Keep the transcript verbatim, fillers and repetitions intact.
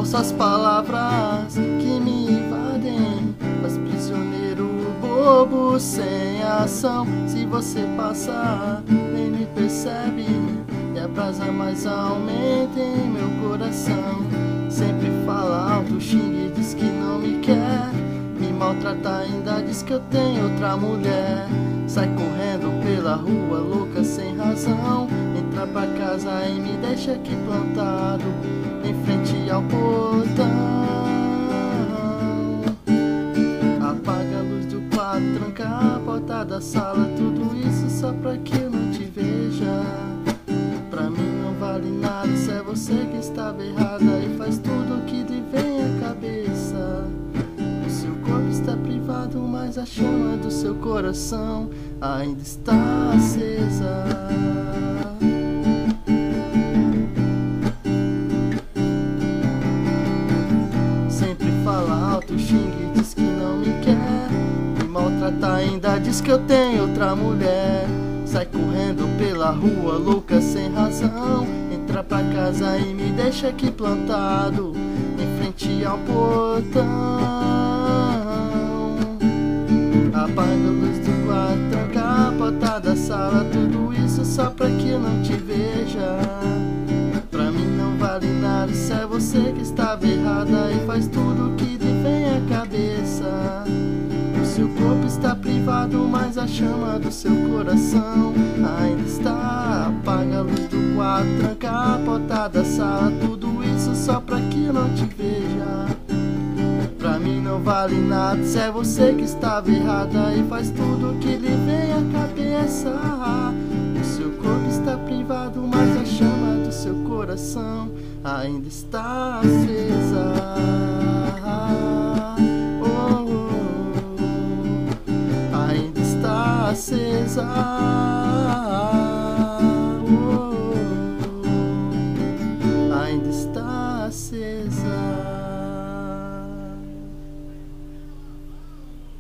Falsas palavras que me invadem, mas prisioneiro bobo sem ação. Se você passar, nem me percebe, e a brasa mais aumenta em meu coração. Sempre fala alto, xinga e diz que não me quer, me maltrata, ainda diz que eu tenho outra mulher. Sai correndo pela rua, louca sem razão, entra pra casa e me deixa aqui plantado, em frente ao portão. Apaga a luz do quarto, tranca a porta da sala, tudo isso só pra que eu não te veja. Pra mim não vale nada, se é você que estava errada e faz tudo que lhe vem à cabeça. O seu corpo está privado, mas a chama do seu coração ainda está acesa. Sempre fala alto, xinga e diz que não me quer, me maltrata, ainda diz que eu tenho outra mulher. Sai correndo pela rua, louca sem razão, entra pra casa e me deixa aqui plantado, em frente ao portão. Apaga a luz do quarto, tranca a porta da sala, tudo isso só pra que eu não te veja. Pra mim não vale nada, se é você que estava errada e faz tudo que lhe vem à cabeça. O seu corpo está privado, mas a chama do seu coração ainda está. Apaga a luz do quarto, tranca a porta da sala, tudo isso só pra que eu não te veja. Pra mim não vale nada, se é você que estava errada e faz tudo que lhe vem à cabeça. O seu corpo está privado, mas a chama do seu coração ainda está acesa.